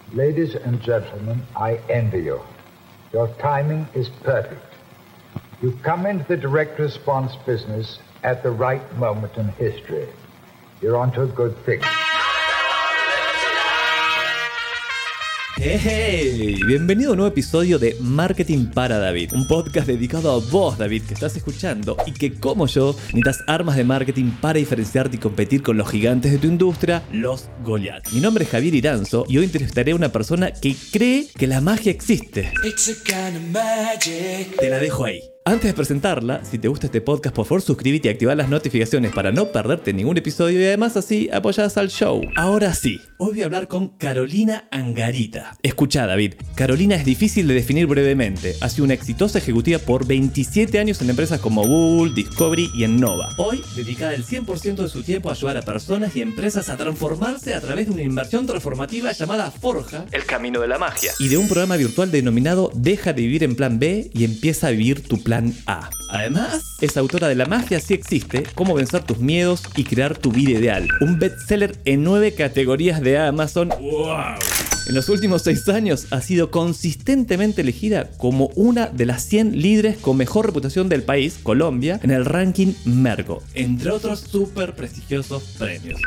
Ladies and gentlemen, I envy you. Your timing is perfect. You come into the direct response business at the right moment in history. You're onto a good thing. ¡Hey! Bienvenido a un nuevo episodio de Marketing para David, un podcast dedicado a vos, David, que estás escuchando y que, como yo, necesitas armas de marketing para diferenciarte y competir con los gigantes de tu industria, los Goliath. Mi nombre es Javier Iranzo y hoy entrevistaré a una persona que cree que la magia existe. Te la dejo ahí. Antes de presentarla, si te gusta este podcast, por favor suscríbete y activa las notificaciones para no perderte ningún episodio y además así apoyás al show. Ahora sí, hoy voy a hablar con Carolina Angarita. Escuchá, David, Carolina es difícil de definir brevemente. Ha sido una exitosa ejecutiva por 27 años en empresas como Google, Discovery y Innova. Hoy, dedicada el 100% de su tiempo a ayudar a personas y empresas a transformarse a través de una inversión transformativa llamada Forja, el camino de la magia, y de un programa virtual denominado Deja de vivir en plan B y empieza a vivir tu plan A. Además, es autora de La magia sí existe, cómo vencer tus miedos y crear tu vida ideal, un bestseller en 9 categorías de Amazon. ¡Wow! En los últimos 6 años ha sido consistentemente elegida como una de las 100 líderes con mejor reputación del país, Colombia, en el ranking Merco, entre otros súper prestigiosos premios.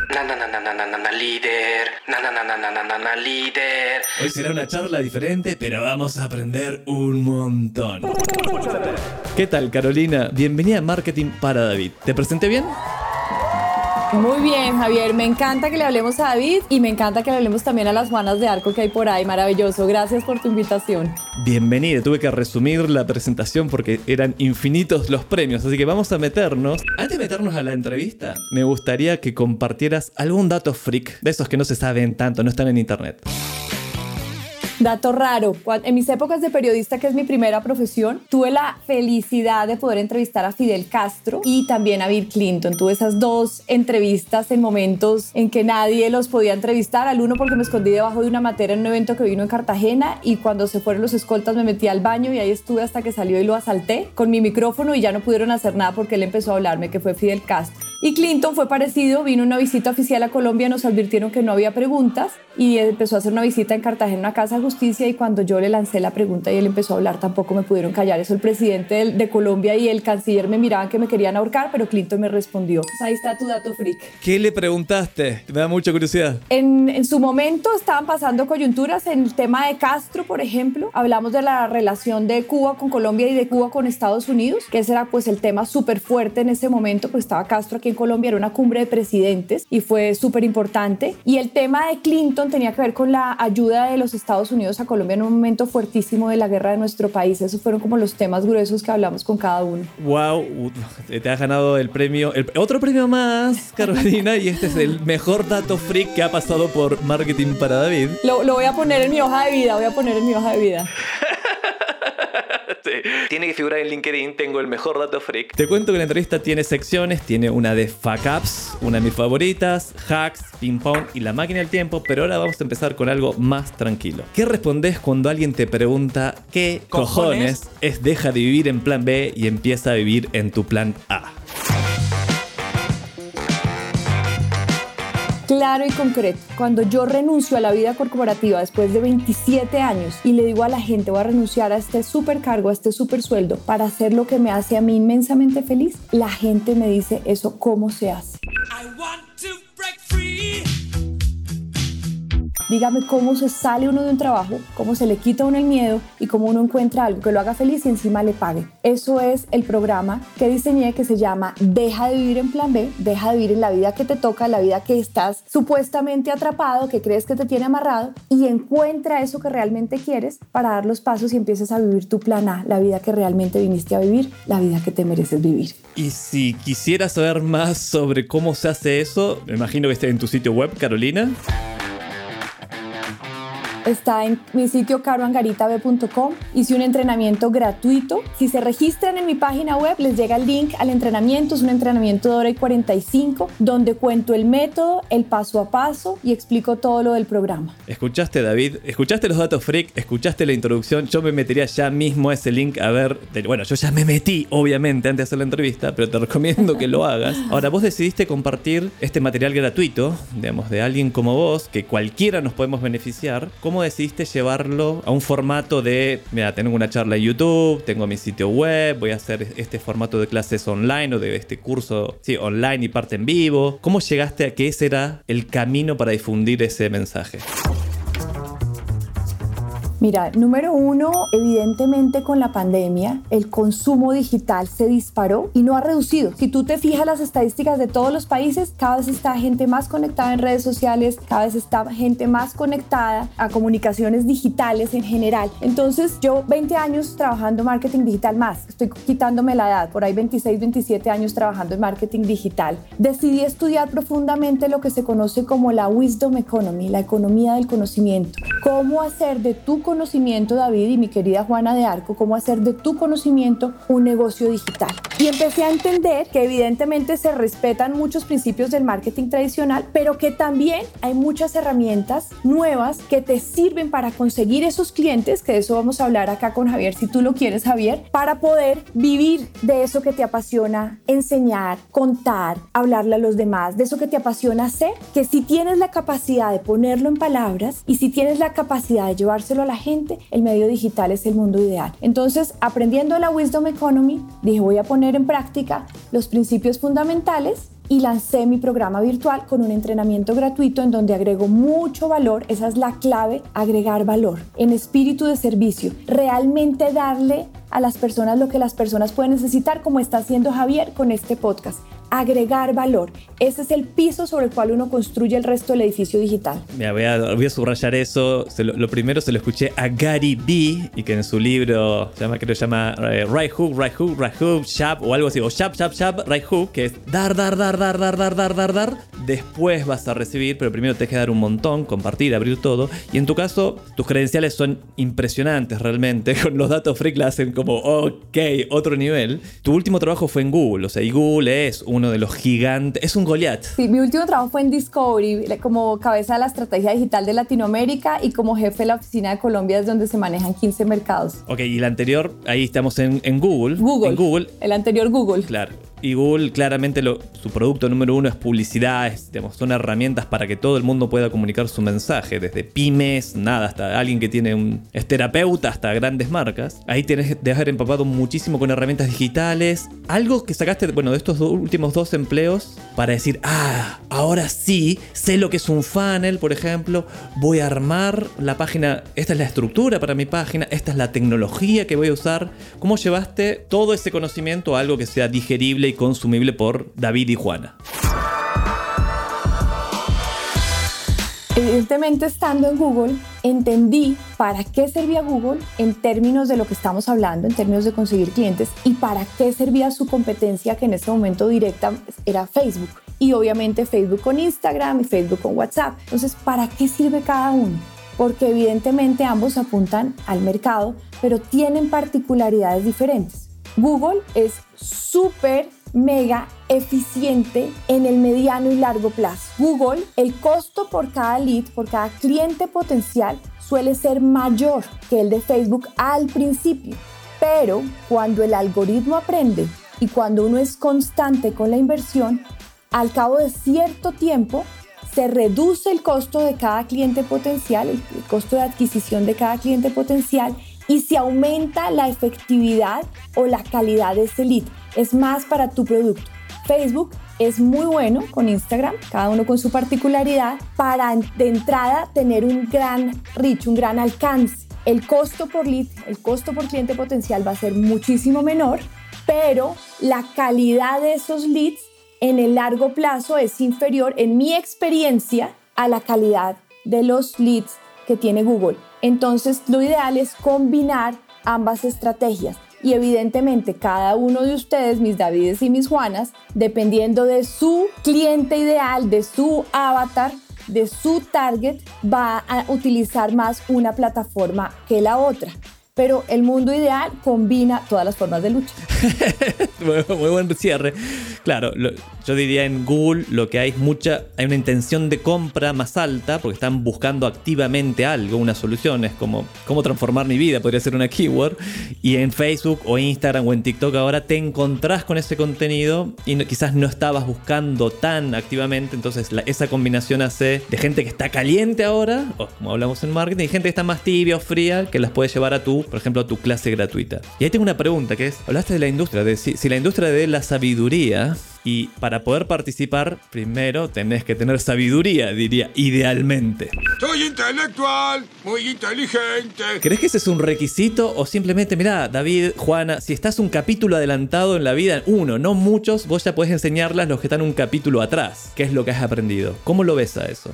Líder. Hoy será una charla diferente, pero vamos a aprender un montón. ¿Qué tal, Carolina? Bienvenida a Marketing para David. ¿Te presenté bien? Muy bien, Javier, me encanta que le hablemos a David y me encanta que le hablemos también a las Juanas de Arco que hay por ahí, maravilloso, gracias por tu invitación. Bienvenida, tuve que resumir la presentación porque eran infinitos los premios, así que vamos a meternos. Antes de meternos a la entrevista, me gustaría que compartieras algún dato freak, de esos que no se saben tanto, no están en internet. Dato raro, en mis épocas de periodista, que es mi primera profesión, tuve la felicidad de poder entrevistar a Fidel Castro y también a Bill Clinton. Tuve esas 2 entrevistas en momentos en que nadie los podía entrevistar. Al uno porque me escondí debajo de una matera en un evento que vino en Cartagena y cuando se fueron los escoltas me metí al baño y ahí estuve hasta que salió y lo asalté con mi micrófono y ya no pudieron hacer nada porque él empezó a hablarme, que fue Fidel Castro. Y Clinton fue parecido, vino una visita oficial a Colombia, nos advirtieron que no había preguntas y empezó a hacer una visita en Cartagena, una casa de justicia, y cuando yo le lancé la pregunta y él empezó a hablar, tampoco me pudieron callar. Eso el presidente de Colombia y el canciller me miraban que me querían ahorcar, pero Clinton me respondió. Pues ahí está tu dato freak. ¿Qué le preguntaste? Me da mucha curiosidad. En su momento estaban pasando coyunturas en el tema de Castro, por ejemplo. Hablamos de la relación de Cuba con Colombia y de Cuba con Estados Unidos, que ese era pues el tema súper fuerte en ese momento, pues estaba Castro aquí en Colombia, era una cumbre de presidentes y fue súper importante. Y el tema de Clinton tenía que ver con la ayuda de los Estados Unidos a Colombia en un momento fuertísimo de la guerra de nuestro país. Esos fueron como los temas gruesos que hablamos con cada uno. Wow, te has ganado el premio, otro premio más, Carolina, y este es el mejor dato freak que ha pasado por Marketing para David. Lo voy a poner en mi hoja de vida, Sí. Tiene que figurar en LinkedIn, tengo el mejor dato freak. Te cuento que la entrevista tiene secciones, tiene una de fuck ups, una de mis favoritas, hacks, ping pong y la máquina del tiempo, pero ahora vamos a empezar con algo más tranquilo. ¿Qué respondes cuando alguien te pregunta qué cojones es deja de vivir en plan B y empieza a vivir en tu plan A? Claro y concreto. Cuando yo renuncio a la vida corporativa después de 27 años y le digo a la gente voy a renunciar a este super cargo, a este super sueldo para hacer lo que me hace a mí inmensamente feliz, la gente me dice eso, ¿cómo se hace? Dígame cómo se sale uno de un trabajo, cómo se le quita a uno el miedo y cómo uno encuentra algo que lo haga feliz y encima le pague. Eso es el programa que diseñé que se llama Deja de vivir en plan B, deja de vivir en la vida que te toca, la vida que estás supuestamente atrapado, que crees que te tiene amarrado y encuentra eso que realmente quieres para dar los pasos y empieces a vivir tu plan A, la vida que realmente viniste a vivir, la vida que te mereces vivir. Y si quisieras saber más sobre cómo se hace eso, me imagino que esté en tu sitio web, Carolina. Está en mi sitio caroangaritabe.com. Hice un entrenamiento gratuito. Si se registran en mi página web, les llega el link al entrenamiento. Es un entrenamiento de 1:45 donde cuento el método, el paso a paso y explico todo lo del programa. ¿Escuchaste, David? ¿Escuchaste los datos freak? ¿Escuchaste la introducción? Yo me metería ya mismo a ese link a ver. Bueno, yo ya me metí, obviamente, antes de hacer la entrevista, pero te recomiendo que lo hagas. Ahora, vos decidiste compartir este material gratuito, digamos, de alguien como vos, que cualquiera nos podemos beneficiar, ¿cómo decidiste llevarlo a un formato de, mira, tengo una charla en YouTube, tengo mi sitio web, voy a hacer este formato de clases online o de este curso, sí, online y parte en vivo? ¿Cómo llegaste a que ese era el camino para difundir ese mensaje? Mira, número uno, evidentemente con la pandemia el consumo digital se disparó y no ha reducido. Si tú te fijas las estadísticas de todos los países, cada vez está gente más conectada en redes sociales, cada vez está gente más conectada a comunicaciones digitales en general. Entonces yo 20 años trabajando marketing digital más, estoy quitándome la edad, por ahí 26, 27 años trabajando en marketing digital. Decidí estudiar profundamente lo que se conoce como la Wisdom Economy, la economía del conocimiento. Cómo hacer de tu conocimiento, David y mi querida Juana de Arco, cómo hacer de tu conocimiento un negocio digital. Y empecé a entender que evidentemente se respetan muchos principios del marketing tradicional, pero que también hay muchas herramientas nuevas que te sirven para conseguir esos clientes, que de eso vamos a hablar acá con Javier, si tú lo quieres, Javier, para poder vivir de eso que te apasiona, enseñar, contar, hablarle a los demás, de eso que te apasiona hacer, que si tienes la capacidad de ponerlo en palabras y si tienes la capacidad de llevárselo a la gente, el medio digital es el mundo ideal. Entonces, aprendiendo la Wisdom Economy, dije, voy a poner en práctica los principios fundamentales y lancé mi programa virtual con un entrenamiento gratuito en donde agrego mucho valor. Esa es la clave, agregar valor en espíritu de servicio, realmente darle a las personas lo que las personas pueden necesitar, como está haciendo Javier con este podcast. Agregar valor. Ese es el piso sobre el cual uno construye el resto del edificio digital. Mira, voy a subrayar eso. Lo primero se lo escuché a Gary Vee, y que en su libro creo que se llama Right Hook, Jab o algo así, o Jab, Right Hook, que es dar. Después vas a recibir, pero primero te hay que dar un montón, compartir, abrir todo. Y en tu caso, tus credenciales son impresionantes realmente. Con los datos freak la hacen como, ok, otro nivel. Tu último trabajo fue en Google, o sea, y Google es uno de los gigantes, es un Goliat. Sí, mi último trabajo fue en Discovery, como cabeza de la estrategia digital de Latinoamérica y como jefe de la oficina de Colombia, es donde se manejan 15 mercados. Ok, y el anterior, ahí estamos en Google. Google. En Google. El anterior Google. Claro. Y Google claramente su producto número uno es publicidad, son herramientas para que todo el mundo pueda comunicar su mensaje, desde pymes, hasta alguien que es terapeuta, hasta grandes marcas. Ahí tienes de haber empapado muchísimo con herramientas digitales. Algo que sacaste, de estos últimos 2 empleos para decir, ahora sí, sé lo que es un funnel, por ejemplo, voy a armar la página, esta es la estructura para mi página, esta es la tecnología que voy a usar. ¿Cómo llevaste todo ese conocimiento a algo que sea digerible y consumible por David y Juana? Evidentemente, estando en Google, entendí para qué servía Google en términos de lo que estamos hablando, en términos de conseguir clientes, y para qué servía su competencia, que en ese momento directa era Facebook. Y obviamente Facebook con Instagram y Facebook con WhatsApp. Entonces, ¿para qué sirve cada uno? Porque evidentemente ambos apuntan al mercado, pero tienen particularidades diferentes. Google es súper mega eficiente en el mediano y largo plazo. Google, el costo por cada lead, por cada cliente potencial, suele ser mayor que el de Facebook al principio. Pero cuando el algoritmo aprende y cuando uno es constante con la inversión, al cabo de cierto tiempo se reduce el costo de cada cliente potencial, el costo de adquisición de cada cliente potencial, y se aumenta la efectividad o la calidad de ese lead. Es más para tu producto. Facebook es muy bueno con Instagram, cada uno con su particularidad, para de entrada tener un gran reach, un gran alcance. El costo por lead, el costo por cliente potencial va a ser muchísimo menor, pero la calidad de esos leads en el largo plazo es inferior, en mi experiencia, a la calidad de los leads que tiene Google. Entonces, lo ideal es combinar ambas estrategias. Y evidentemente, cada uno de ustedes, mis Davides y mis Juanas, dependiendo de su cliente ideal, de su avatar, de su target, va a utilizar más una plataforma que la otra. pero el mundo ideal combina todas las formas de lucha. Muy buen cierre. Claro, yo diría en Google lo que hay hay una intención de compra más alta porque están buscando activamente algo, una solución. Es como cómo transformar mi vida, podría ser una keyword. Y en Facebook o Instagram o en TikTok ahora te encontrás con ese contenido y quizás no estabas buscando tan activamente. Entonces esa combinación hace de gente que está caliente ahora, o como hablamos en marketing, y gente que está más tibia o fría, que las puedes llevar por ejemplo, a tu clase gratuita. Y ahí tengo una pregunta que es, hablaste de la industria, de si la industria de la sabiduría, y para poder participar, primero tenés que tener sabiduría, diría, idealmente. Soy intelectual, muy inteligente. ¿Crees que ese es un requisito o simplemente, mirá, David, Juana, si estás un capítulo adelantado en la vida, uno, no muchos, vos ya podés enseñarlas los que están un capítulo atrás? ¿Qué es lo que has aprendido? ¿Cómo lo ves a eso?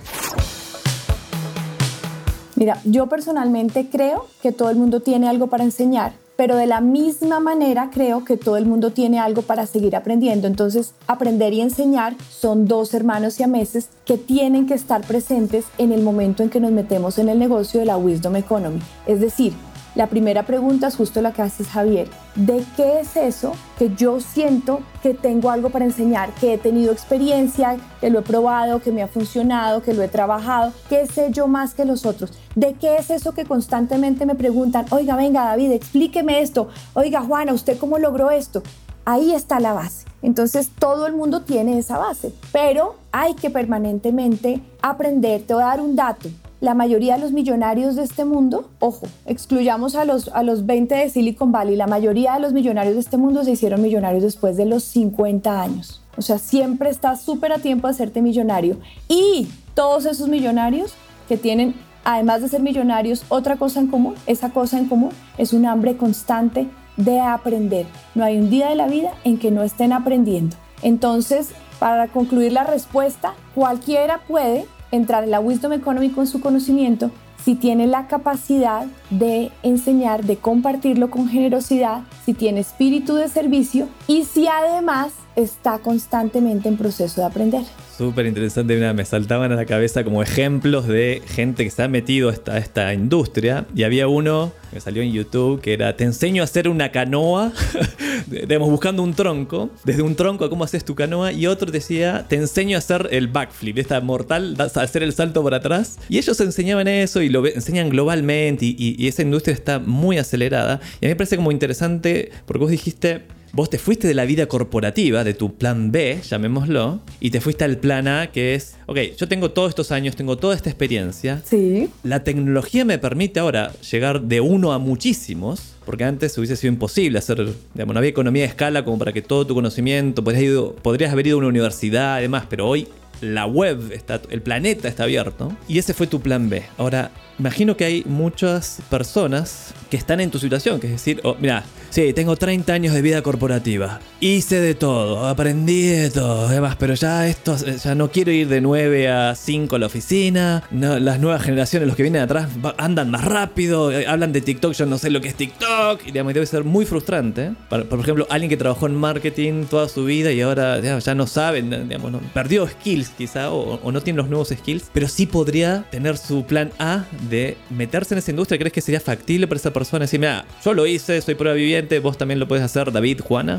Mira, yo personalmente creo que todo el mundo tiene algo para enseñar, pero de la misma manera creo que todo el mundo tiene algo para seguir aprendiendo. Entonces, aprender y enseñar son dos hermanos siameses que tienen que estar presentes en el momento en que nos metemos en el negocio de la Wisdom Economy. Es decir, la primera pregunta es justo la que haces, Javier. ¿De qué es eso que yo siento que tengo algo para enseñar? Que he tenido experiencia, que lo he probado, que me ha funcionado, que lo he trabajado. ¿Qué sé yo más que los otros? ¿De qué es eso que constantemente me preguntan? Oiga, venga, David, explíqueme esto. Oiga, Juana, ¿usted cómo logró esto? Ahí está la base. Entonces, todo el mundo tiene esa base, pero hay que permanentemente aprender. Te voy a dar un dato. La mayoría de los millonarios de este mundo, ojo, excluyamos a los 20 de Silicon Valley, la mayoría de los millonarios de este mundo se hicieron millonarios después de los 50 años. O sea, siempre estás súper a tiempo de hacerte millonario. Y todos esos millonarios que tienen, además de ser millonarios, otra cosa en común, esa cosa en común es un hambre constante de aprender. No hay un día de la vida en que no estén aprendiendo. Entonces, para concluir la respuesta, cualquiera puede entrar en la Wisdom Economy con su conocimiento si tiene la capacidad de enseñar, de compartirlo con generosidad, si tiene espíritu de servicio y si además está constantemente en proceso de aprender. Súper interesante, me saltaban a la cabeza como ejemplos de gente que se ha metido a esta industria, y había uno que salió en YouTube que era: te enseño a hacer una canoa, digamos, buscando un tronco, desde un tronco a cómo haces tu canoa, y otro decía: te enseño a hacer el backflip, esta mortal, a hacer el salto por atrás, y ellos enseñaban eso y lo enseñan globalmente, y esa industria está muy acelerada, y a mí me parece como interesante porque vos dijiste, vos te fuiste de la vida corporativa, de tu plan B, llamémoslo, y te fuiste al plan A, que es, ok, yo tengo todos estos años, tengo toda esta experiencia. Sí. La tecnología me permite ahora llegar de uno a muchísimos, porque antes hubiese sido imposible hacer, digamos, no había economía de escala como para que todo tu conocimiento, podrías haber ido a una universidad y demás, pero hoy la web el planeta está abierto, y ese fue tu plan B. Ahora, imagino que hay muchas personas que están en tu situación, que es decir, mira, sí, tengo 30 años de vida corporativa, hice de todo, aprendí de todo, además, pero ya no quiero ir de 9 a 5 a la oficina, no, las nuevas generaciones, los que vienen atrás, andan más rápido, hablan de TikTok, yo no sé lo que es TikTok, y digamos, debe ser muy frustrante. Por ejemplo, alguien que trabajó en marketing toda su vida y ahora ya no sabe, digamos, perdió skills quizá, o no tiene los nuevos skills, pero sí podría tener su plan A de meterse en esa industria. ¿Crees que sería factible para esa persona decir, mira, yo lo hice, soy prueba viviente, vos también lo puedes hacer, David, Juana?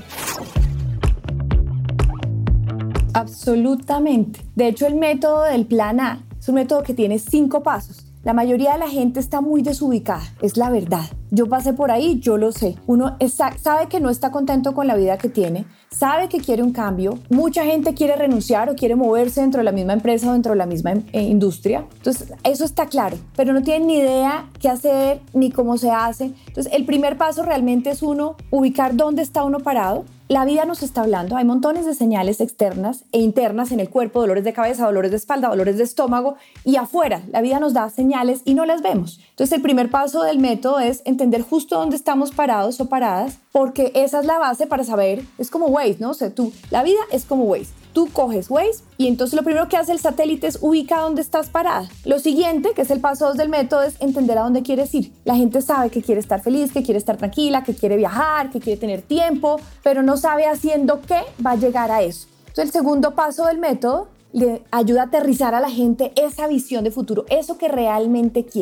Absolutamente. De hecho, el método del plan A es un método que tiene 5 pasos. La mayoría de la gente está muy desubicada, es la verdad. Yo pasé por ahí, yo lo sé. Uno sabe que no está contento con la vida que tiene, sabe que quiere un cambio. Mucha gente quiere renunciar o quiere moverse dentro de la misma empresa o dentro de la misma industria. Entonces, eso está claro, pero no tienen ni idea qué hacer ni cómo se hace. Entonces, el primer paso realmente es ubicar dónde está uno parado. La vida nos está hablando, hay montones de señales externas e internas en el cuerpo, dolores de cabeza, dolores de espalda, dolores de estómago, y afuera la vida nos da señales y no las vemos. Entonces el primer paso del método es entender justo dónde estamos parados o paradas, porque esa es la base para saber, es como Waze, ¿no? O sea, la vida es como Waze. Tú coges Waze y entonces lo primero que hace el satélite es ubicar dónde estás parada. Lo siguiente, que es el paso 2 del método, es entender a dónde quieres ir. La gente sabe que quiere estar feliz, que quiere estar tranquila, que quiere viajar, que quiere tener tiempo, pero no sabe haciendo qué va a llegar a eso. Entonces el segundo paso del método le ayuda a aterrizar a la gente esa visión de futuro, eso que realmente quiere.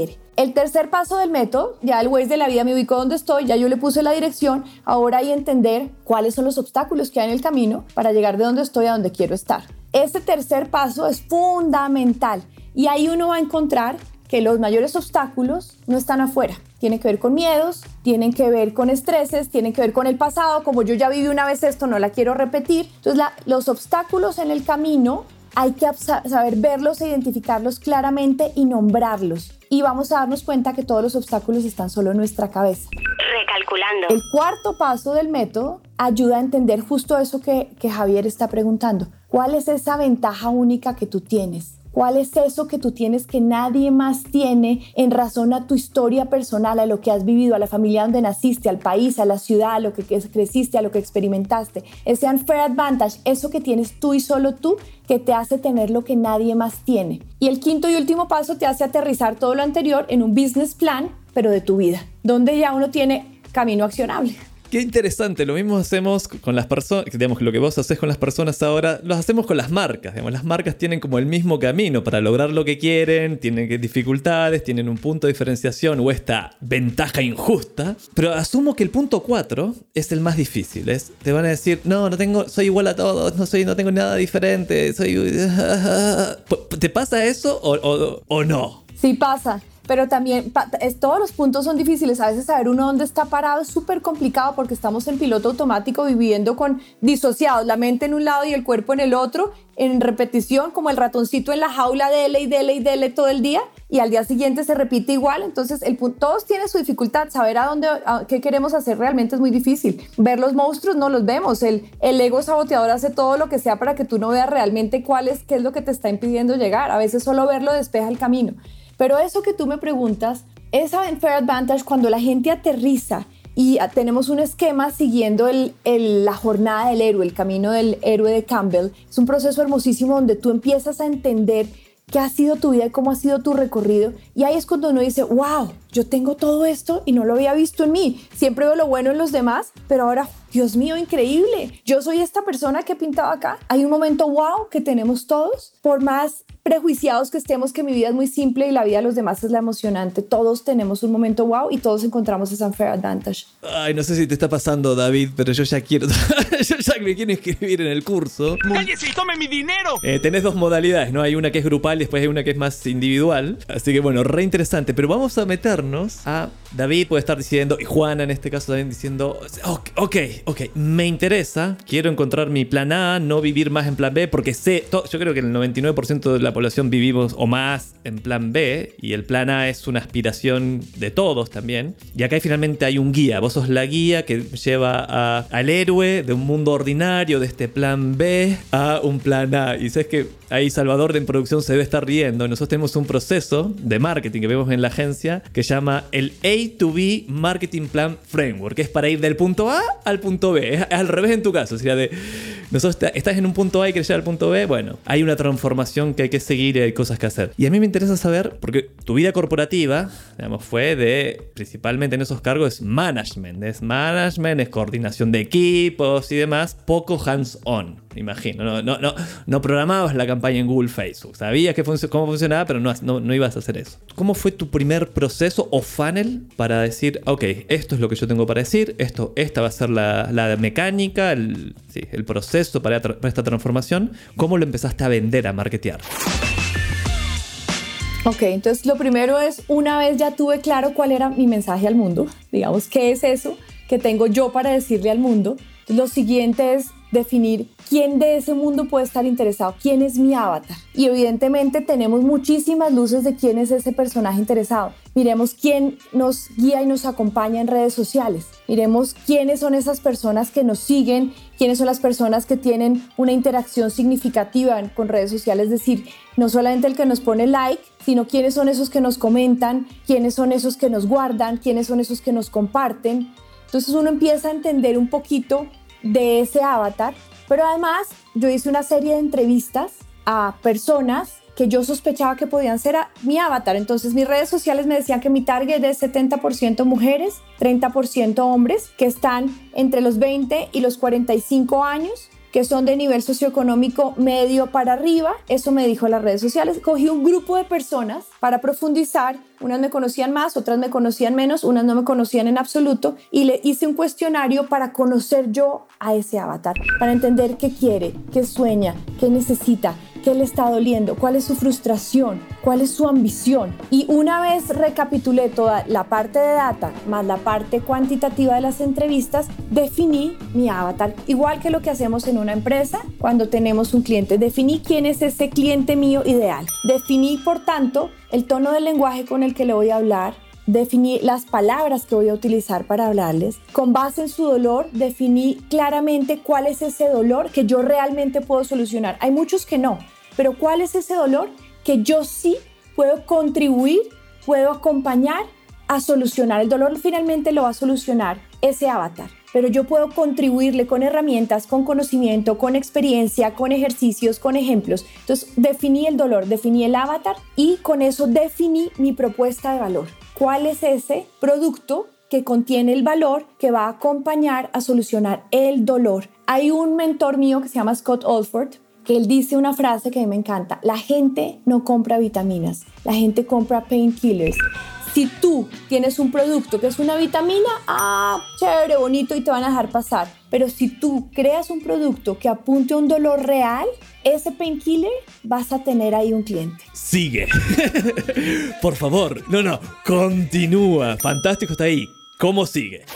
El tercer paso del método, ya el Waze de la vida me ubicó donde estoy, ya yo le puse la dirección, ahora hay que entender cuáles son los obstáculos que hay en el camino para llegar de donde estoy a donde quiero estar. Este tercer paso es fundamental y ahí uno va a encontrar que los mayores obstáculos no están afuera. Tienen que ver con miedos, tienen que ver con estreses, tienen que ver con el pasado. Como yo ya viví una vez esto, no la quiero repetir. Entonces, los obstáculos en el camino hay que saber verlos, identificarlos claramente y nombrarlos. Y vamos a darnos cuenta que todos los obstáculos están solo en nuestra cabeza. Recalculando. El cuarto paso del método ayuda a entender justo eso que Javier está preguntando. ¿Cuál es esa ventaja única que tú tienes? ¿Cuál es eso que tú tienes que nadie más tiene en razón a tu historia personal, a lo que has vivido, a la familia donde naciste, al país, a la ciudad, a lo que creciste, a lo que experimentaste? Ese unfair advantage, eso que tienes tú y solo tú, que te hace tener lo que nadie más tiene. Y el quinto y último paso te hace aterrizar todo lo anterior en un business plan, pero de tu vida, donde ya uno tiene camino accionable. Qué interesante, lo mismo hacemos con las personas, digamos que lo que vos haces con las personas ahora, lo hacemos con las marcas, digamos, las marcas tienen como el mismo camino para lograr lo que quieren, tienen dificultades, tienen un punto de diferenciación o esta ventaja injusta, pero asumo que el punto 4 es el más difícil, te van a decir, no tengo, soy igual a todos, no tengo nada diferente, ¿te pasa eso o no? Sí pasa. Pero también todos los puntos son difíciles. A veces saber uno dónde está parado es súper complicado porque estamos en piloto automático viviendo con disociados, la mente en un lado y el cuerpo en el otro, en repetición, como el ratoncito en la jaula, dele y dele y dele todo el día, y al día siguiente se repite igual. Entonces todos tienen su dificultad. Saber qué queremos hacer realmente es muy difícil. Ver los monstruos no los vemos. El ego saboteador hace todo lo que sea para que tú no veas realmente qué es lo que te está impidiendo llegar. A veces solo verlo despeja el camino. Pero eso que tú me preguntas, esa unfair advantage, cuando la gente aterriza y tenemos un esquema siguiendo la jornada del héroe, el camino del héroe de Campbell, es un proceso hermosísimo donde tú empiezas a entender qué ha sido tu vida y cómo ha sido tu recorrido. Y ahí es cuando uno dice, wow, yo tengo todo esto y no lo había visto en mí. Siempre veo lo bueno en los demás, pero ahora, Dios mío, increíble. Yo soy esta persona que he pintado acá. Hay un momento wow que tenemos todos, por más prejuiciados que estemos, que mi vida es muy simple y la vida de los demás es la emocionante. Todos tenemos un momento wow y todos encontramos esa unfair advantage. Ay, no sé si te está pasando, David, pero yo ya me quiero inscribir en el curso. ¡Cállese y tome mi dinero! Tenés dos modalidades, ¿no? Hay una que es grupal y después hay una que es más individual. Así que bueno, re interesante. Pero vamos a meternos a... David puede estar diciendo, y Juana en este caso también diciendo, ok, me interesa, quiero encontrar mi plan A, no vivir más en plan B, porque yo creo que el 99% de la población vivimos o más en plan B, y el plan A es una aspiración de todos también. Y acá finalmente hay un guía, vos sos la guía que lleva al héroe de un mundo ordinario, de este plan B, a un plan A. Y sabes que ahí Salvador de en producción se debe estar riendo. Nosotros tenemos un proceso de marketing que vemos en la agencia que se llama el A2B Marketing Plan Framework, que es para ir del punto A al punto B. Es al revés en tu caso. Sería estás en un punto A y quieres llegar al punto B. Bueno, hay una transformación que hay que seguir y hay cosas que hacer. Y a mí me interesa saber, porque tu vida corporativa, digamos, fue principalmente en esos cargos, es management, es coordinación de equipos y demás, poco hands-on. Imagino, no programabas la campaña en Google, Facebook, sabías cómo funcionaba, pero no ibas a hacer eso. ¿Cómo fue tu primer proceso o funnel para decir, ok, esto es lo que yo tengo para decir, esta va a ser la mecánica, el proceso para esta transformación? ¿Cómo lo empezaste a vender, a marketear? Ok, entonces lo primero es, una vez ya tuve claro cuál era mi mensaje al mundo, digamos, qué es eso que tengo yo para decirle al mundo. Lo siguiente es definir quién de ese mundo puede estar interesado, quién es mi avatar. Y evidentemente tenemos muchísimas luces de quién es ese personaje interesado. Miremos quién nos guía y nos acompaña en redes sociales. Miremos quiénes son esas personas que nos siguen, quiénes son las personas que tienen una interacción significativa con redes sociales. Es decir, no solamente el que nos pone like, sino quiénes son esos que nos comentan, quiénes son esos que nos guardan, quiénes son esos que nos comparten. Entonces uno empieza a entender un poquito de ese avatar, pero además yo hice una serie de entrevistas a personas que yo sospechaba que podían ser mi avatar. Entonces mis redes sociales me decían que mi target es 70% mujeres, 30% hombres, que están entre los 20 y los 45 años, que son de nivel socioeconómico medio para arriba. Eso me dijo las redes sociales. Cogí un grupo de personas para profundizar. Unas me conocían más, otras me conocían menos, unas no me conocían en absoluto, y le hice un cuestionario para conocer yo a ese avatar, para entender qué quiere, qué sueña, qué necesita, qué le está doliendo, cuál es su frustración, cuál es su ambición. Y una vez recapitulé toda la parte de data más la parte cuantitativa de las entrevistas, definí mi avatar. Igual que lo que hacemos en una empresa cuando tenemos un cliente, definí quién es ese cliente mío ideal. Definí, por tanto, el tono del lenguaje con el que le voy a hablar. Definí las palabras que voy a utilizar para hablarles. Con base en su dolor, definí claramente cuál es ese dolor que yo realmente puedo solucionar. Hay muchos que no, pero cuál es ese dolor que yo sí puedo contribuir, puedo acompañar a solucionar. El dolor finalmente lo va a solucionar ese avatar, pero yo puedo contribuirle con herramientas, con conocimiento, con experiencia, con ejercicios, con ejemplos. Entonces definí el dolor, definí el avatar y con eso definí mi propuesta de valor. ¿Cuál es ese producto que contiene el valor que va a acompañar a solucionar el dolor? Hay un mentor mío que se llama Scott Alford, que él dice una frase que a mí me encanta: la gente no compra vitaminas, la gente compra painkillers. Si tú tienes un producto que es una vitamina, chévere, bonito, y te van a dejar pasar. Pero si tú creas un producto que apunte a un dolor real, ese painkiller, vas a tener ahí un cliente. Sigue. Por favor. No. Continúa. Fantástico, está ahí. ¿Cómo sigue?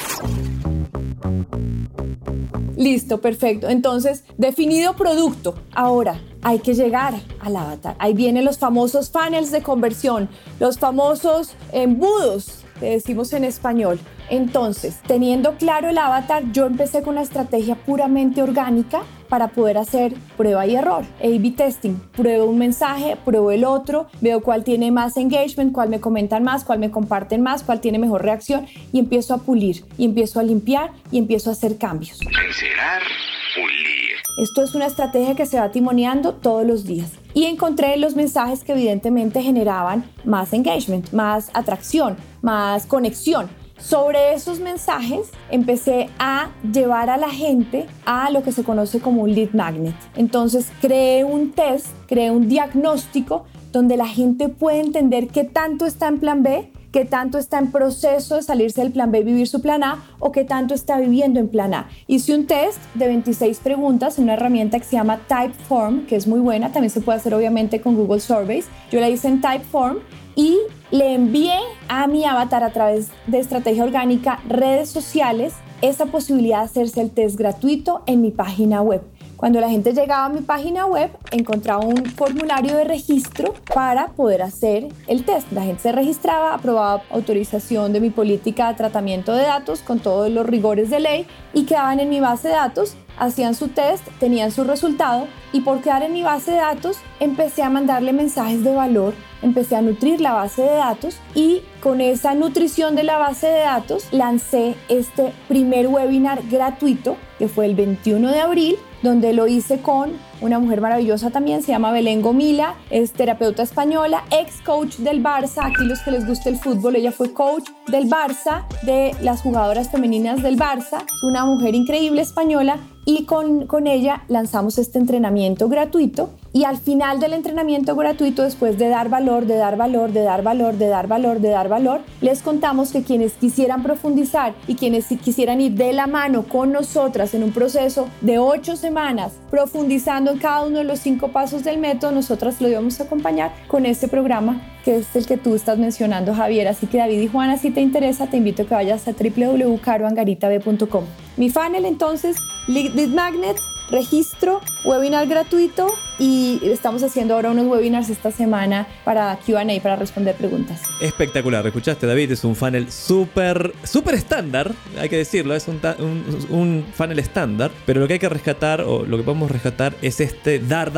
Listo, perfecto. Entonces, definido producto. Ahora hay que llegar al avatar. Ahí vienen los famosos funnels de conversión, los famosos embudos, que decimos en español. Entonces, teniendo claro el avatar, yo empecé con una estrategia puramente orgánica para poder hacer prueba y error, A/B testing. Pruebo un mensaje, pruebo el otro, veo cuál tiene más engagement, cuál me comentan más, cuál me comparten más, cuál tiene mejor reacción, y empiezo a pulir, y empiezo a limpiar, y empiezo a hacer cambios. Encerar, pulir. Esto es una estrategia que se va timoneando todos los días. Y encontré los mensajes que evidentemente generaban más engagement, más atracción, más conexión. Sobre esos mensajes empecé a llevar a la gente a lo que se conoce como un lead magnet. Entonces creé un test, creé un diagnóstico donde la gente puede entender qué tanto está en plan B, qué tanto está en proceso de salirse del plan B y vivir su plan A, o qué tanto está viviendo en plan A. Hice un test de 26 preguntas en una herramienta que se llama Typeform, que es muy buena, también se puede hacer obviamente con Google Surveys. Yo la hice en Typeform y le envié a mi avatar a través de estrategia orgánica, redes sociales, esa posibilidad de hacerse el test gratuito en mi página web. Cuando la gente llegaba a mi página web, encontraba un formulario de registro para poder hacer el test. La gente se registraba, aprobaba autorización de mi política de tratamiento de datos con todos los rigores de ley y quedaban en mi base de datos, hacían su test, tenían su resultado, y por quedar en mi base de datos empecé a mandarle mensajes de valor, empecé a nutrir la base de datos, y con esa nutrición de la base de datos lancé este primer webinar gratuito que fue el 21 de abril, donde lo hice con una mujer maravillosa también, se llama Belén Gomila, es terapeuta española, ex coach del Barça. Aquí los que les gusta el fútbol, ella fue coach del Barça, de las jugadoras femeninas del Barça, una mujer increíble española, y con ella lanzamos este entrenamiento gratuito. Y al final del entrenamiento gratuito, después de dar valor, de dar valor, de dar valor, de dar valor, de dar valor, les contamos que quienes quisieran profundizar y quienes quisieran ir de la mano con nosotras en un proceso de 8 semanas, profundizando en cada uno de los 5 pasos del método, nosotras lo íbamos a acompañar con este programa, que es el que tú estás mencionando, Javier. Así que, David y Juana, si te interesa, te invito a que vayas a www.caroangaritab.com. Mi funnel, entonces, Lead Magnet, registro, webinar gratuito, y estamos haciendo ahora unos webinars esta semana para Q&A, para responder preguntas. Espectacular, escuchaste, David, es un funnel súper estándar, hay que decirlo, es un funnel estándar, pero lo que hay que rescatar, o lo que podemos rescatar, es este dar,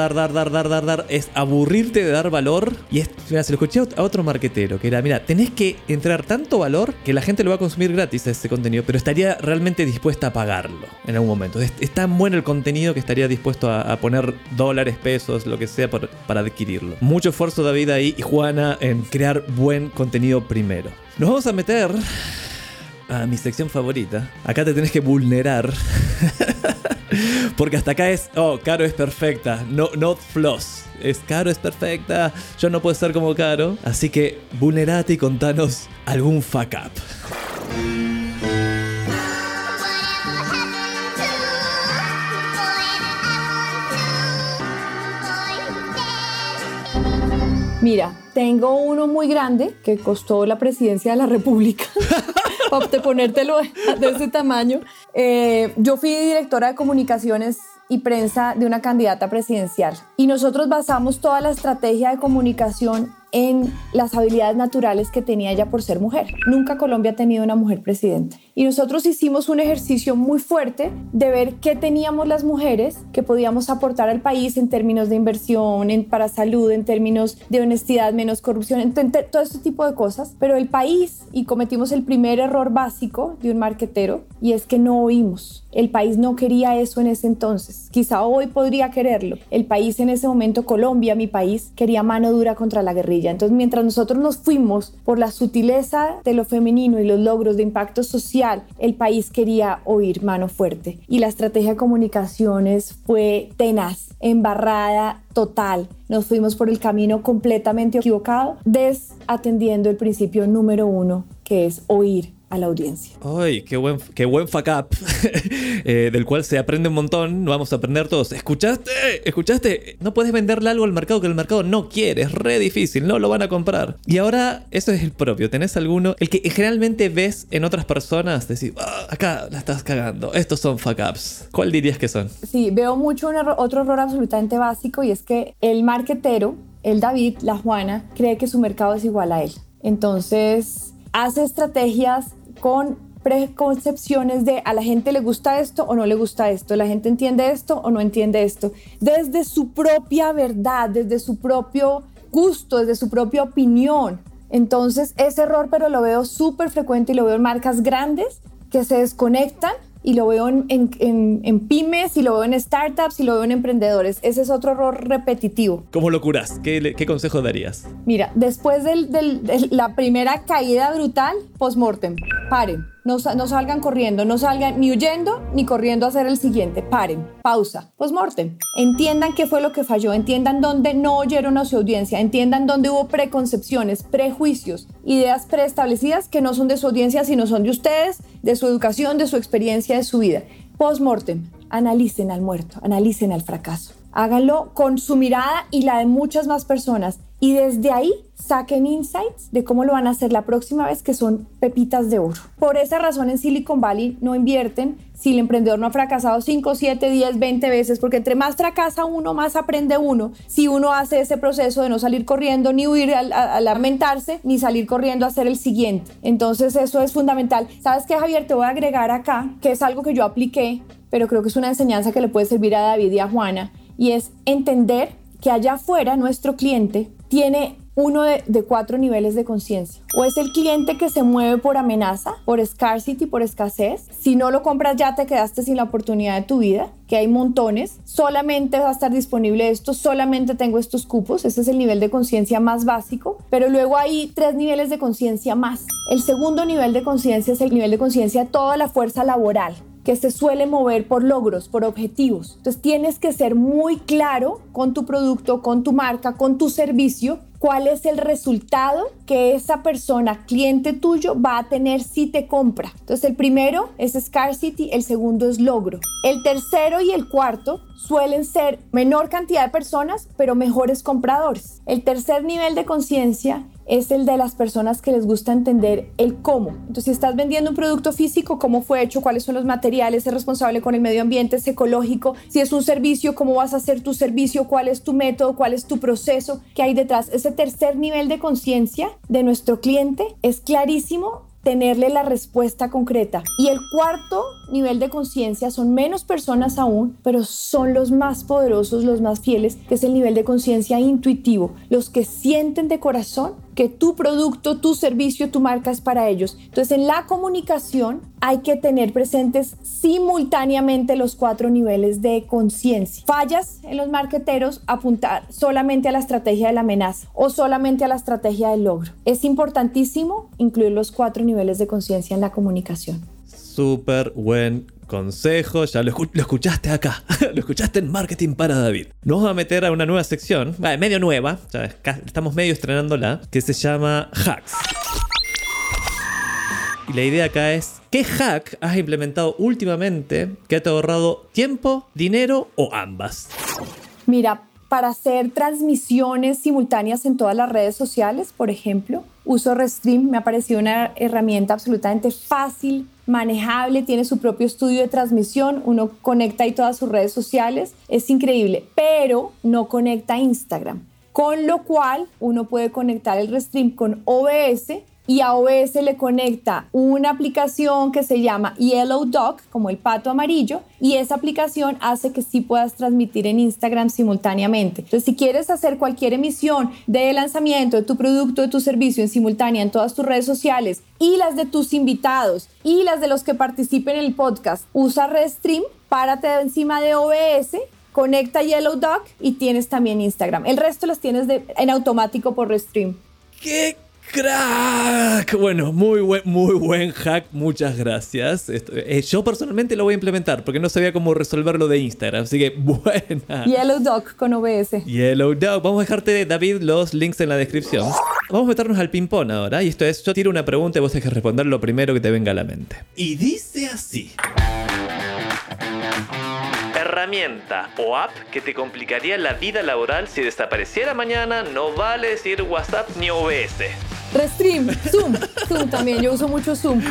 es aburrirte de dar valor. Y mira, se lo escuché a otro marketero, que era, mira, tenés que entregar tanto valor que la gente lo va a consumir gratis a ese contenido, pero estaría realmente dispuesta a pagarlo en algún momento. Es tan bueno el contenido que estaría dispuesto a poner dólares, pesos, lo que sea para adquirirlo. Mucho esfuerzo, David, ahí, y Juana en crear buen contenido primero. Nos vamos a meter a mi sección favorita. Acá te tenés que vulnerar Porque hasta acá es, Caro es perfecta, no, not floss. Es Caro es perfecta, yo no puedo ser como Caro. Así que vulnerate y contanos algún fuck up. Mira, tengo uno muy grande que costó la presidencia de la República. Para ponértelo de ese tamaño. Yo fui directora de comunicaciones y prensa de una candidata presidencial. Y nosotros basamos toda la estrategia de comunicación en las habilidades naturales que tenía ella por ser mujer. Nunca Colombia ha tenido una mujer presidente. Y nosotros hicimos un ejercicio muy fuerte de ver qué teníamos las mujeres que podíamos aportar al país en términos de inversión, para salud, en términos de honestidad, menos corrupción, todo este tipo de cosas. Pero el país, y cometimos el primer error básico de un marquetero, y es que no oímos. El país no quería eso en ese entonces. Quizá hoy podría quererlo. El país en ese momento, Colombia, mi país, quería mano dura contra la guerrilla. Entonces, mientras nosotros nos fuimos por la sutileza de lo femenino y los logros de impacto social, el país quería oír mano fuerte. Y la estrategia de comunicaciones fue tenaz, embarrada total. Nos fuimos por el camino completamente equivocado, desatendiendo el principio número 1, que es oír a la audiencia. ¡Ay, qué buen fuck up! Del cual se aprende un montón. Vamos a aprender todos. ¿Escuchaste? No puedes venderle algo al mercado que el mercado no quiere. Es re difícil, no lo van a comprar. Y ahora, eso es el propio. ¿Tenés alguno? El que generalmente ves en otras personas. Decir, acá la estás cagando. Estos son fuck ups. ¿Cuál dirías que son? Sí, veo mucho otro error absolutamente básico, y es que el marketero, el David, la Juana, cree que su mercado es igual a él. Entonces, hace estrategias con preconcepciones de a la gente le gusta esto o no le gusta esto, la gente entiende esto o no entiende esto, desde su propia verdad, desde su propio gusto, desde su propia opinión. Entonces, ese error, pero lo veo súper frecuente y lo veo en marcas grandes que se desconectan, y lo veo en pymes, y lo veo en startups, y lo veo en emprendedores. Ese es otro error repetitivo. ¿Cómo lo curás? ¿Qué consejo darías? Mira, después de la primera caída brutal, post-mortem, paren. No salgan corriendo, no salgan ni huyendo ni corriendo a hacer el siguiente. Paren, pausa, post-mortem. Entiendan qué fue lo que falló, entiendan dónde no oyeron a su audiencia, entiendan dónde hubo preconcepciones, prejuicios, ideas preestablecidas que no son de su audiencia, sino son de ustedes, de su educación, de su experiencia, de su vida. Post-mortem, analicen al muerto, analicen al fracaso. Háganlo con su mirada y la de muchas más personas, y desde ahí saquen insights de cómo lo van a hacer la próxima vez, que son pepitas de oro. Por esa razón en Silicon Valley no invierten si el emprendedor no ha fracasado 5, 7, 10, 20 veces, porque entre más fracasa uno, más aprende uno. Si uno hace ese proceso de no salir corriendo, ni huir a lamentarse, ni salir corriendo a hacer el siguiente. Entonces eso es fundamental. ¿Sabes qué, Javier? Te voy a agregar acá, que es algo que yo apliqué, pero creo que es una enseñanza que le puede servir a David y a Juana, y es entender que allá afuera nuestro cliente tiene uno de 4 niveles de conciencia. O es el cliente que se mueve por amenaza, por scarcity, por escasez. Si no lo compras ya te quedaste sin la oportunidad de tu vida, que hay montones. Solamente va a estar disponible esto, solamente tengo estos cupos. Ese es el nivel de conciencia más básico. Pero luego hay 3 niveles de conciencia más. El segundo nivel de conciencia es el nivel de conciencia de toda la fuerza laboral, que se suele mover por logros, por objetivos. Entonces tienes que ser muy claro con tu producto, con tu marca, con tu servicio, cuál es el resultado que esa persona, cliente tuyo, va a tener si te compra. Entonces el primero es scarcity, el segundo es logro. El tercero y el cuarto suelen ser menor cantidad de personas, pero mejores compradores. El tercer nivel de conciencia es el de las personas que les gusta entender el cómo. Entonces, si estás vendiendo un producto físico, cómo fue hecho, cuáles son los materiales, es responsable con el medio ambiente, es ecológico. Si es un servicio, cómo vas a hacer tu servicio, cuál es tu método, cuál es tu proceso, qué hay detrás. Ese tercer nivel de conciencia de nuestro cliente es clarísimo tenerle la respuesta concreta. Y el cuarto nivel de conciencia son menos personas aún, pero son los más poderosos, los más fieles, que es el nivel de conciencia intuitivo, los que sienten de corazón que tu producto, tu servicio, tu marca es para ellos. Entonces, en la comunicación hay que tener presentes simultáneamente los 4 niveles de conciencia. Fallas en los marqueteros, apuntar solamente a la estrategia de la amenaza o solamente a la estrategia del logro. Es importantísimo incluir los 4 niveles de conciencia en la comunicación. Súper buen consejos, ya lo escuchaste acá, lo escuchaste en Marketing para David. Nos vamos a meter a una nueva sección, medio nueva, ya estamos medio estrenándola, que se llama Hacks. Y la idea acá es, ¿qué hack has implementado últimamente que te ha ahorrado tiempo, dinero o ambas? Mira, para hacer transmisiones simultáneas en todas las redes sociales, por ejemplo, uso Restream. Me ha parecido una herramienta absolutamente fácil, manejable, tiene su propio estudio de transmisión, uno conecta ahí todas sus redes sociales, es increíble, pero no conecta a Instagram, con lo cual uno puede conectar el Restream con OBS y a OBS le conecta una aplicación que se llama Yellow Duck, como el pato amarillo, y esa aplicación hace que sí puedas transmitir en Instagram simultáneamente. Entonces, si quieres hacer cualquier emisión de lanzamiento de tu producto, de tu servicio en simultánea en todas tus redes sociales y las de tus invitados y las de los que participen en el podcast, usa Restream, párate encima de OBS, conecta Yellow Duck y tienes también Instagram. El resto los tienes en automático por Restream. ¡Qué crack! Bueno, muy buen hack, muchas gracias. Yo personalmente lo voy a implementar porque no sabía cómo resolverlo de Instagram, así que buena. Yellow Duck con OBS. Yellow Duck. Vamos a dejarte, David, los links en la descripción. Vamos a meternos al ping-pong ahora, y esto es, yo tiro una pregunta y vos tenés que responder lo primero que te venga a la mente. Y dice así: herramienta o app que te complicaría la vida laboral si desapareciera mañana. No vale decir WhatsApp ni OBS. Restream, Zoom también, yo uso mucho Zoom.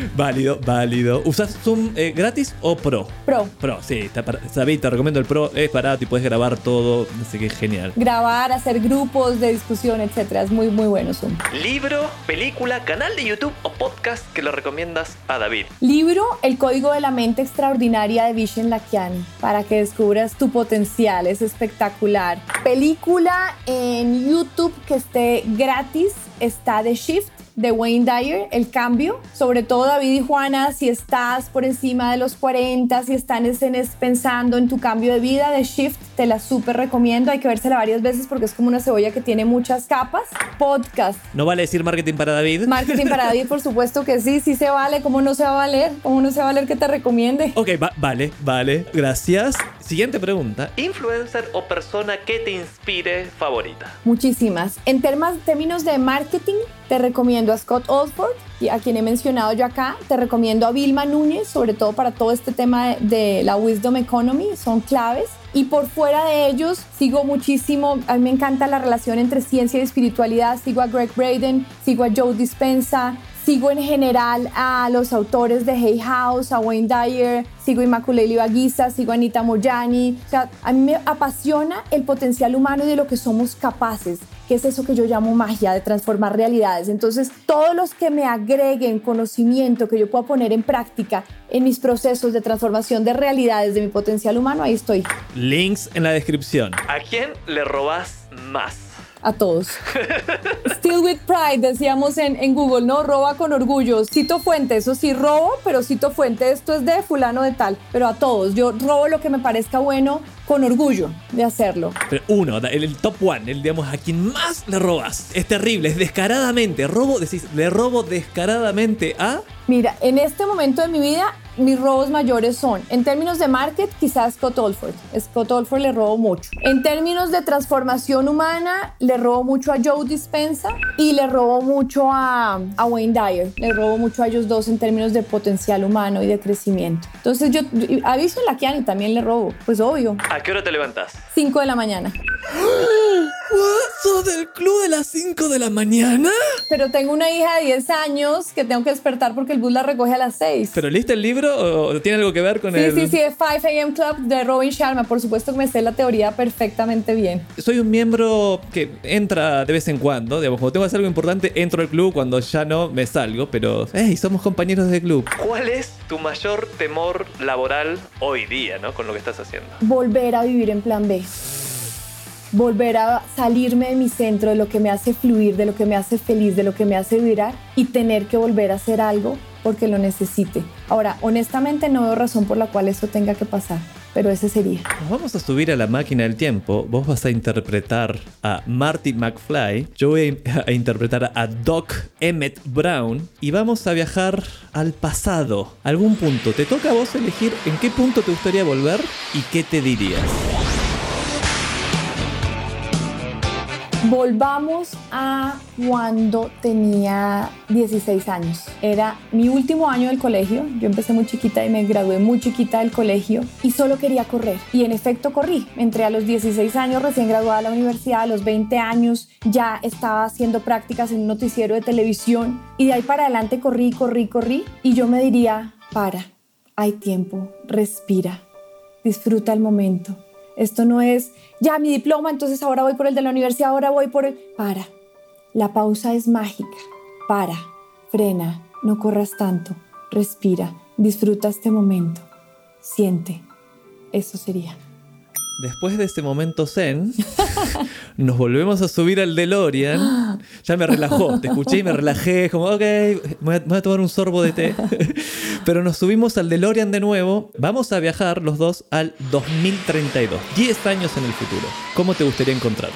Válido. ¿Usas Zoom gratis o Pro? Pro, sí. David, te recomiendo el Pro, es barato y puedes grabar todo, así que es genial. Grabar, hacer grupos de discusión, etcétera, es muy bueno Zoom. ¿Libro, película, canal de YouTube o podcast que lo recomiendas a David? Libro, El Código de la Mente Extraordinaria de Vishen Lakhiani, para que descubras tu potencial, es espectacular. Película en YouTube que esté gratis, está The Shift, de Wayne Dyer, El Cambio. Sobre todo, David y Juana, si estás por encima de los 40, si están pensando en tu cambio de vida, The Shift, te la súper recomiendo. Hay que vérsela varias veces porque es como una cebolla que tiene muchas capas. Podcast. ¿No vale decir Marketing para David? Marketing para David, por supuesto que sí se vale. ¿Cómo no se va a valer? ¿Cómo no se va a valer que te recomiende? Ok, vale. Gracias. Siguiente pregunta. ¿Influencer o persona que te inspire favorita? Muchísimas. En términos de marketing, te recomiendo a Scott Oldford, a quien he mencionado yo acá. Te recomiendo a Vilma Núñez, sobre todo para todo este tema de la Wisdom Economy, son claves. Y por fuera de ellos, sigo muchísimo, a mí me encanta la relación entre ciencia y espiritualidad. Sigo a Greg Braden, sigo a Joe Dispenza, sigo en general a los autores de Hay House, a Wayne Dyer, sigo a Immaculée Baguisa, sigo a Anita Moyani. O sea, a mí me apasiona el potencial humano y de lo que somos capaces, que es eso que yo llamo magia, de transformar realidades. Entonces, todos los que me agreguen conocimiento que yo pueda poner en práctica en mis procesos de transformación de realidades de mi potencial humano, ahí estoy. Links en la descripción. ¿A quién le robás más? A todos. Still with pride, decíamos en Google, ¿no? Roba con orgullo. Cito fuente, eso sí, robo, pero cito fuente, esto es de fulano de tal. Pero a todos, yo robo lo que me parezca bueno con orgullo de hacerlo. Pero uno, el top one, digamos, a quien más le robas. Es terrible, es descaradamente. Le robo descaradamente a... Mira, en este momento de mi vida, mis robos mayores son, en términos de market, quizás Scott Oldford. Scott Oldford le robo mucho. En términos de transformación humana, le robo mucho a Joe Dispenza y le robo mucho a Wayne Dyer. Le robo mucho a ellos dos en términos de potencial humano y de crecimiento. Entonces yo a Vishen Lakhiani también le robo, pues obvio. ¿A qué hora te levantas? 5 de la mañana. ¿Sos del club de las 5 de la mañana? Pero tengo una hija de 10 años que tengo que despertar porque el bus la recoge a las 6. ¿Pero leíste el libro o tiene algo que ver con el...? Sí, es 5 a.m. Club de Robin Sharma. Por supuesto que me sé la teoría perfectamente bien. Soy un miembro que entra de vez en cuando. Digamos, cuando tengo que hacer algo importante, entro al club. Cuando ya no, me salgo. Pero, somos compañeros de club. ¿Cuál es tu mayor temor laboral hoy día, ¿no? Con lo que estás haciendo. Volver a vivir en plan B. Volver a salirme de mi centro, de lo que me hace fluir, de lo que me hace feliz, de lo que me hace vibrar y tener que volver a hacer algo porque lo necesite. Ahora, honestamente no veo razón por la cual eso tenga que pasar. pero ese sería. Nos vamos a subir a la máquina del tiempo. Vos vas a interpretar a Marty McFly. Yo voy a interpretar a Doc Emmett Brown. Y vamos a viajar al pasado. A algún punto. Te toca a vos elegir en qué punto te gustaría volver y qué te dirías. Volvamos a cuando tenía 16 años. Era mi último año del colegio. Yo empecé muy chiquita y me gradué muy chiquita del colegio y solo quería correr. Y en efecto corrí. Entré a los 16 años, recién graduada de la universidad. A los 20 años ya estaba haciendo prácticas en un noticiero de televisión. Y de ahí para adelante corrí. Y yo me diría, hay tiempo, respira, disfruta el momento. Esto no es, ya mi diploma, entonces ahora voy por el de la universidad, ahora voy por el... La pausa es mágica. Frena, no corras tanto, respira, disfruta este momento, siente. Eso sería. Después de ese momento zen, nos volvemos a subir al DeLorean. Ya me relajó, te escuché y me relajé, como ok, voy a tomar un sorbo de té. Pero nos subimos al DeLorean de nuevo. Vamos a viajar los dos al 2032, 10 años en el futuro. ¿Cómo te gustaría encontrarte?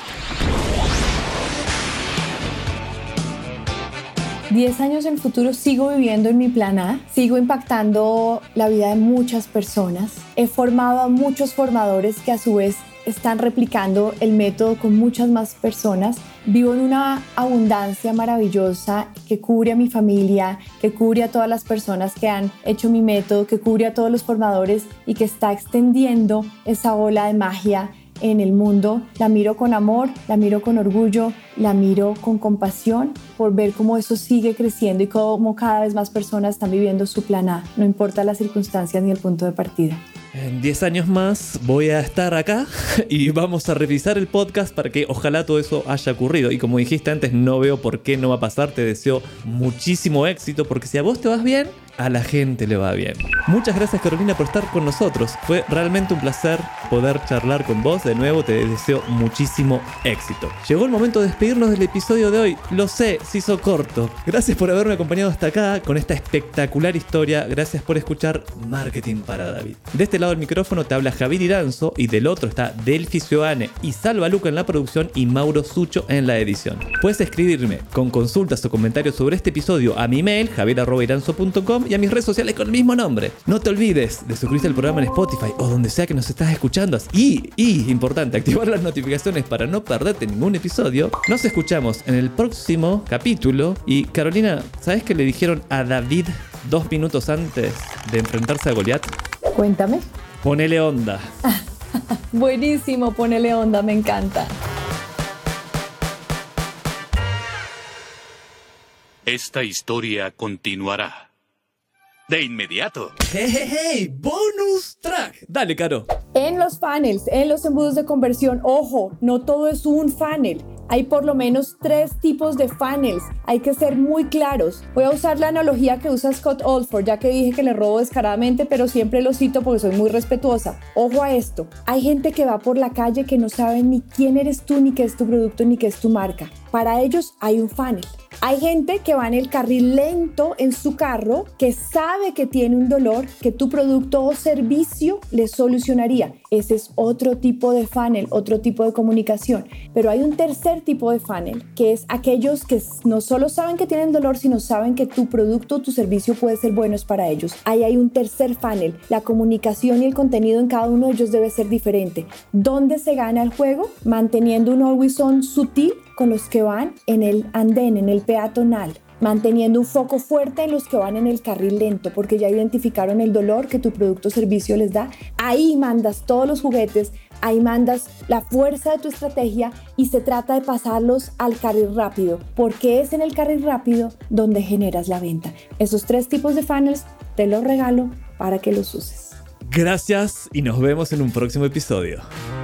10 años en el futuro sigo viviendo en mi plan A, sigo impactando la vida de muchas personas. He formado a muchos formadores que a su vez están replicando el método con muchas más personas. Vivo en una abundancia maravillosa que cubre a mi familia, que cubre a todas las personas que han hecho mi método, que cubre a todos los formadores y que está extendiendo esa ola de magia en el mundo. La miro con amor, la miro con orgullo, la miro con compasión por ver cómo eso sigue creciendo y cómo cada vez más personas están viviendo su plan A, no importa las circunstancias ni el punto de partida. En 10 años más voy a estar acá y vamos a revisar el podcast para que ojalá todo eso haya ocurrido. Y como dijiste antes, no veo por qué no va a pasar. Te deseo muchísimo éxito porque si a vos te vas bien, a la gente le va bien. Muchas gracias, Carolina, por estar con nosotros. Fue realmente un placer poder charlar con vos. De nuevo, te deseo muchísimo éxito. Llegó el momento de despedirnos del episodio de hoy. Lo sé, se hizo corto. Gracias por haberme acompañado hasta acá con esta espectacular historia. Gracias por escuchar Marketing para David. De este lado del micrófono te habla Javier Iranzo y del otro está Delphi Sioane y Salva Luca en la producción y Mauro Sucho en la edición. Puedes escribirme con consultas o comentarios sobre este episodio a mi mail javier@iranzo.com y a mis redes sociales con el mismo nombre. No te olvides de suscribirte al programa en Spotify o donde sea que nos estás escuchando. Y importante, activar las notificaciones para no perderte ningún episodio. Nos escuchamos en el próximo capítulo. Y Carolina, ¿sabes qué le dijeron a David 2 minutos antes de enfrentarse a Goliat? Cuéntame. Ponele onda. Buenísimo, ponele onda, me encanta. Esta historia continuará. De inmediato. ¡Hey! ¡Bonus track! Dale, Caro. En los funnels, en los embudos de conversión, ojo, no todo es un funnel. Hay por lo menos 3 tipos de funnels. Hay que ser muy claros. Voy a usar la analogía que usa Scott Oldford, ya que dije que le robo descaradamente, pero siempre lo cito porque soy muy respetuosa. Ojo a esto. Hay gente que va por la calle que no sabe ni quién eres tú, ni qué es tu producto, ni qué es tu marca. Para ellos hay un funnel. Hay gente que va en el carril lento en su carro, que sabe que tiene un dolor que tu producto o servicio le solucionaría. Ese es otro tipo de funnel, otro tipo de comunicación. Pero hay un tercer tipo de funnel, que es aquellos que no solo saben que tienen dolor, sino saben que tu producto o tu servicio puede ser bueno para ellos. Ahí hay un tercer funnel. La comunicación y el contenido en cada uno de ellos debe ser diferente. ¿Dónde se gana el juego? Manteniendo un always on sutil con los que van en el andén, en el peatonal, manteniendo un foco fuerte en los que van en el carril lento, porque ya identificaron el dolor que tu producto o servicio les da. Ahí mandas todos los juguetes, ahí mandas la fuerza de tu estrategia y se trata de pasarlos al carril rápido, porque es en el carril rápido donde generas la venta. Esos 3 tipos de funnels te los regalo para que los uses. Gracias y nos vemos en un próximo episodio.